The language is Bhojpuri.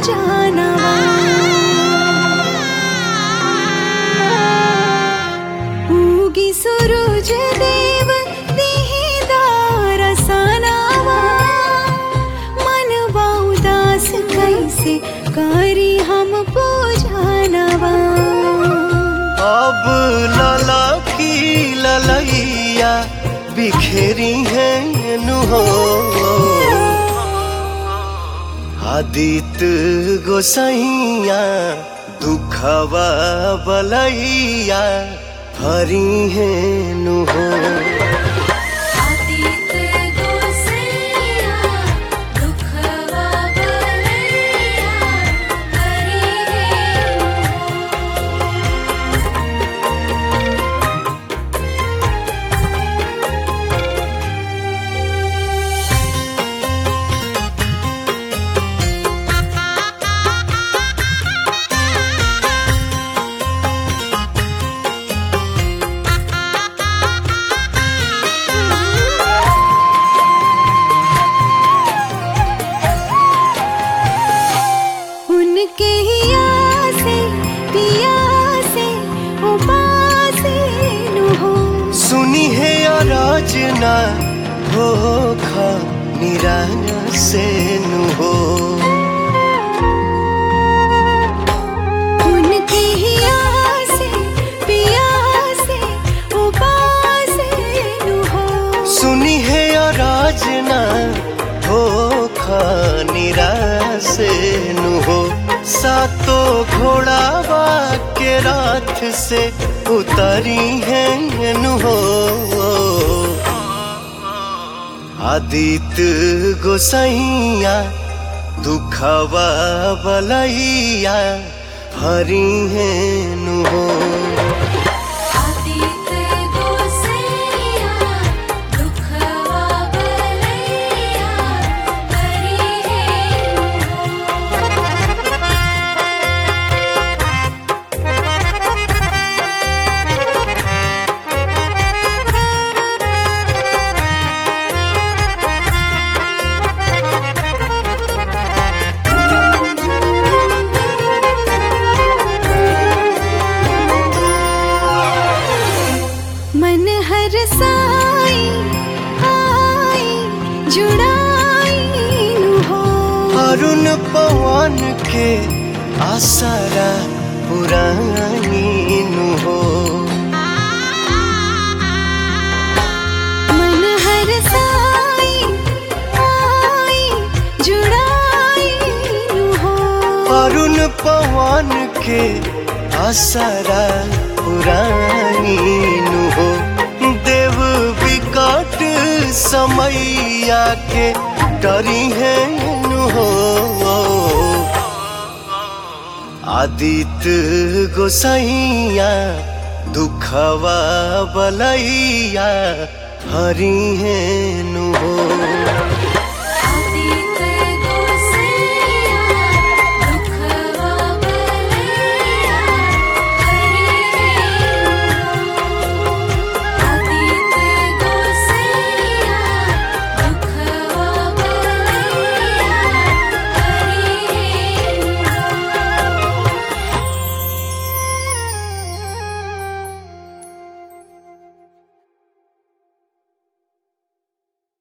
पूजनवा उगी सूरज देव दीदार सनावा मनवा उदास कैसे करी हम पूजनवा अब लला की ललैया बिखेरी है नुहो आदित्य गोसाइया दुखवा बलैया हरी है नुहो सुनी है राजना हो खा निराश से नु हो उनके ही आसे पिया से उपासे नु हो सुनी है राजना हो खा निराश से नु हो सातो घोड़ावा के रात से उतारी है नु हो आदित्य गोसाइया दुखवा बलैया हरी है नु हो मन हर साई आई जुड़ाई नु हो अरुण पवन के आसरा पुरानी नु हो मन हर साई आई जुड़ाई नु हो अरुण पवन के आसरा पुरानी नु हो देव विकट समैया के डरी है नु हो आदित्य गोसाइया दुखवा बलैया हरी है नु हो।